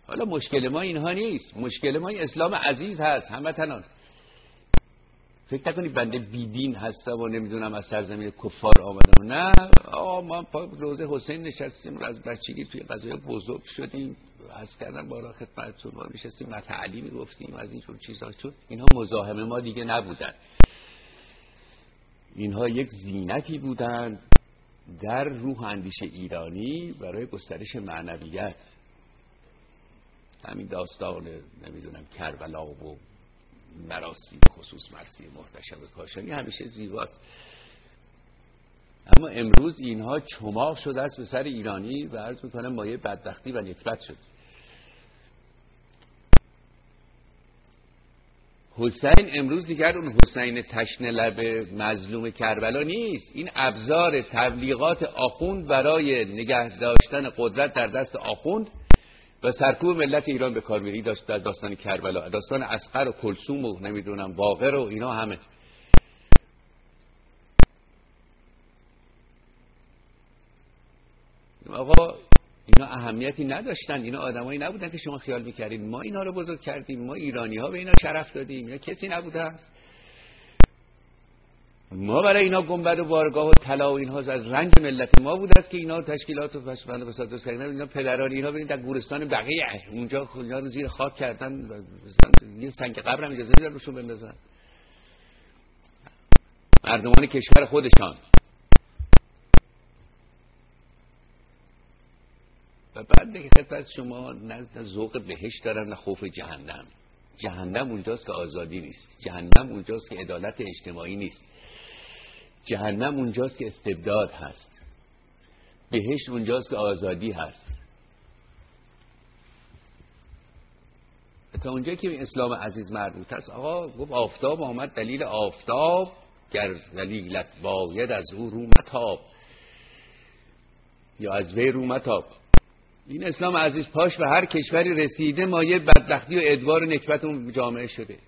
حالا مشکل ما اینها نیست، مشکل ما این اسلام عزیز هست. هموطنان فکر نکنید بنده بیدین هستم و نمیدونم از سرزمین کفار آمدم. نه آقا، ما پای روضه حسین نشستیم، از بچگی توی قضایا بزرگ شدیم. عرض کردم بارا خدمتتون، ما نشستیم مطلبی میگفتیم از اینجور چیزا. چون اینها مزاحم ما دیگه نبودن، اینها یک زینتی بودن در روح اندیشه ایرانی برای گسترش معنویت. همین داستان نمیدونم کربلا و مراسم خصوص مرسی محتشم کاشانی همیشه زیباست، اما امروز اینها چماق شده است به سر ایرانی و عرض میکنم مایه بدبختی و نکبت شد. حسین امروز دیگر اون حسین تشنه لب مظلوم کربلا نیست. این ابزار تبلیغات آخوند برای نگه داشتن قدرت در دست آخوند و سرکوب ملت ایران به کار می‌بری. در داستان کربلا، داستان اصغر و کلثوم و نمیدونم باقر و اینا همه. آقا اینا اهمیتی نداشتن، اینا آدمایی نبودن که شما خیال می‌کردید ما اینا رو بزرگ کردیم، ما ایرانی‌ها به اینا شرف دادیم. اینا کسی نبودن. ما برای اینا گنبد و بارگاه و طلا و اینها از رنج ملت ما بود است که اینا تشکیلات و فساد و فساد کردن. اینا پدران اینا برین در گورستان بقیه اونجا خونیا رو زیر خاک کردن، یه سنگ قبر هم اجازه میدن روشون بندازن. مردمان کشور خودشان. و بعد دیگه خدمت شما نه ذوق بهشت دارن نه خوف جهنم. جهنم اونجاست که آزادی نیست، جهنم اونجاست که عدالت اجتماعی نیست، جهنم اونجاست که استبداد هست، بهشت اونجاست که آزادی هست. تا اونجایی که اسلام عزیز مربوط است، آقا گفت آفتاب آمد دلیل آفتاب، گر دلیلت باید از او رو متاب، یا از وی رو متاب. این اسلام عزیز پاش به هر کشوری رسیده مایه بدبختی و ادوار و نکبت اون جامعه شده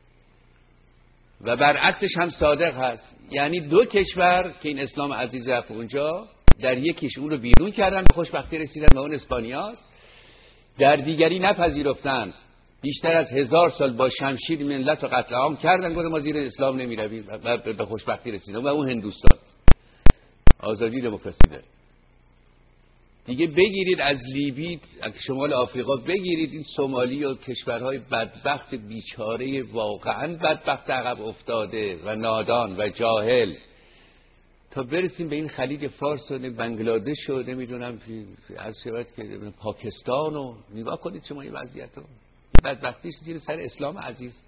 و برعکسش هم صادق هست. یعنی دو کشور که این اسلام عزیز رفت اونجا، در یکیش اون رو بیرون کردن به خوشبختی رسیدن و اون اسپانیاست، در دیگری نپذیرفتن، بیشتر از 1000 سال با شمشیر ملت رو قتل عام کردن، گفتن ما زیر اسلام نمیرویم و به خوشبختی رسیدن. و اون هندوستان آزادی دموکراسی داره. دیگه بگیرید از لیبی، از شمال آفریقا بگیرید، این سومالی و کشورهای بدبخت بیچاره واقعا بدبخت عقب افتاده و نادان و جاهل، تا برسیم به این خلیج فارس و بنگلادش و نمیدونم از شبت که پاکستان و نگاه کنید شما این وضعیت رو. بدبختیش زیر سر اسلام عزیز.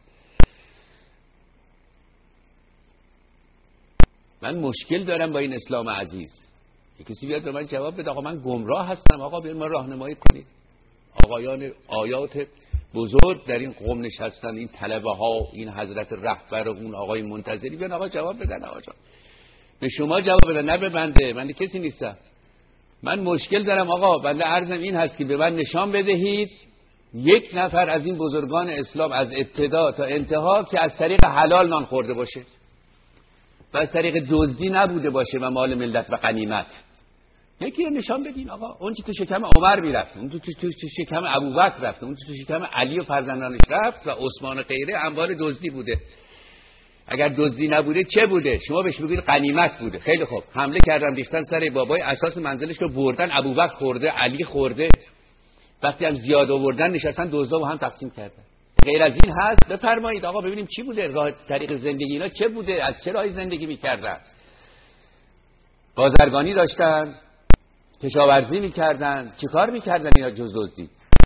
من مشکل دارم با این اسلام عزیز. کسی بیاد به من جواب بده آقا من گمراه هستم، آقا بیاید ما راهنمایی کنید. آقایان آیات بزرگ در این قوم نشستن، این طلبه ها، این حضرت رهبر و اون آقای منتظری، بیان آقا جواب بدن. آقا جان به شما جواب بدن، نه به بنده. من کسی نیستم. من مشکل دارم آقا. بنده عرضم این هست که به من نشان بدهید یک نفر از این بزرگان اسلام از ابتدا تا انتها که از طریق حلال نان خورده باشه و از طریق دزدی نبوده باشه و مال ملت و غنیمت. یکی رو نشان بدین آقا. اون چی تو شکم عمر میرفت، اون تو شکم ابوبکر رفت، اون تو شکم علی و فرزندانش رفت و عثمان و غیره انبار دزدی بوده. اگر دزدی نبوده چه بوده؟ شما بهش بگید غنیمت بوده. خیلی خوب، حمله کردن ریختن سر بابای اساس منزلش رو بردن، ابوبکر خورده، علی خورده. وقتی هم زیاد آوردن نشستن دزدا و هم تقسیم کردن. غیر از این هست؟ بفرمایید آقا ببینیم چی بوده، راه طریق زندگی اینا چه بوده، از چه راهی زندگی میکردن؟ بازرگانی داشتن، کشاورزی میکردن، چیکار میکردن اینا جز دزدی؟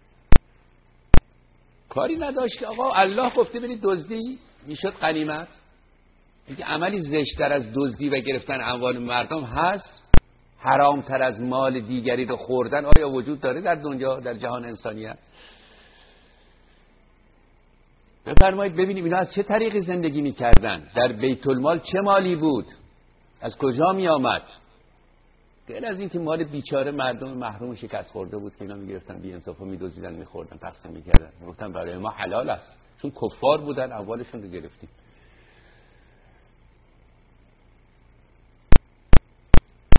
کاری نداشت آقا. الله گفته برید دزدی میشد غنیمت. دیگه عملی زشت‌تر از دزدی و گرفتن اموال مردم هست؟ حرامتر از مال دیگری رو خوردن آیا وجود داره در دنیا، در جهان انسانیت؟ بفرمایید ببینیم اینا از چه طریقی زندگی میکردن، در بیت المال چه مالی بود، از کجا می آمد؟ غیر از این که مال بیچاره مردم محروم شکست خورده بود که اینا میگرفتن بی انصافا میدزدیدن میخوردن تقسیم میکردن. گفتن برای ما حلال است چون کفار بودن اموالشون رو گرفتیم.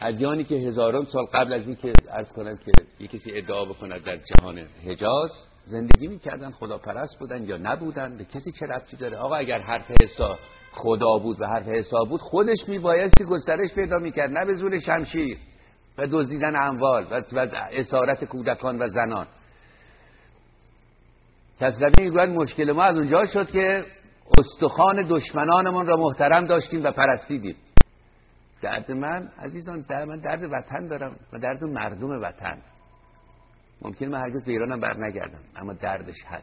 ادیانی که هزاران سال قبل از این که عرض کنم که یک کسی ادعا بکند در جهان حجاز زندگی میکردن، خداپرست بودن یا نبودن، به کسی چه ربطی داره؟ آقا اگر حرف عیسی خدا بود و حرف عیسی بود، خودش میبایستی گسترش پیدا میکرد، نه به زور شمشیر و دزدیدن اموال و اسارت کودکان و زنان. تصویری میگوید مشکل ما از اونجا شد که استخوان دشمنانمون را محترم داشتیم و پرستیدیم. درد من عزیزان، من درد وطن دارم و درد مردم وطن. ممکن من هرگز به ایرانم بر نگردم، اما دردش هست.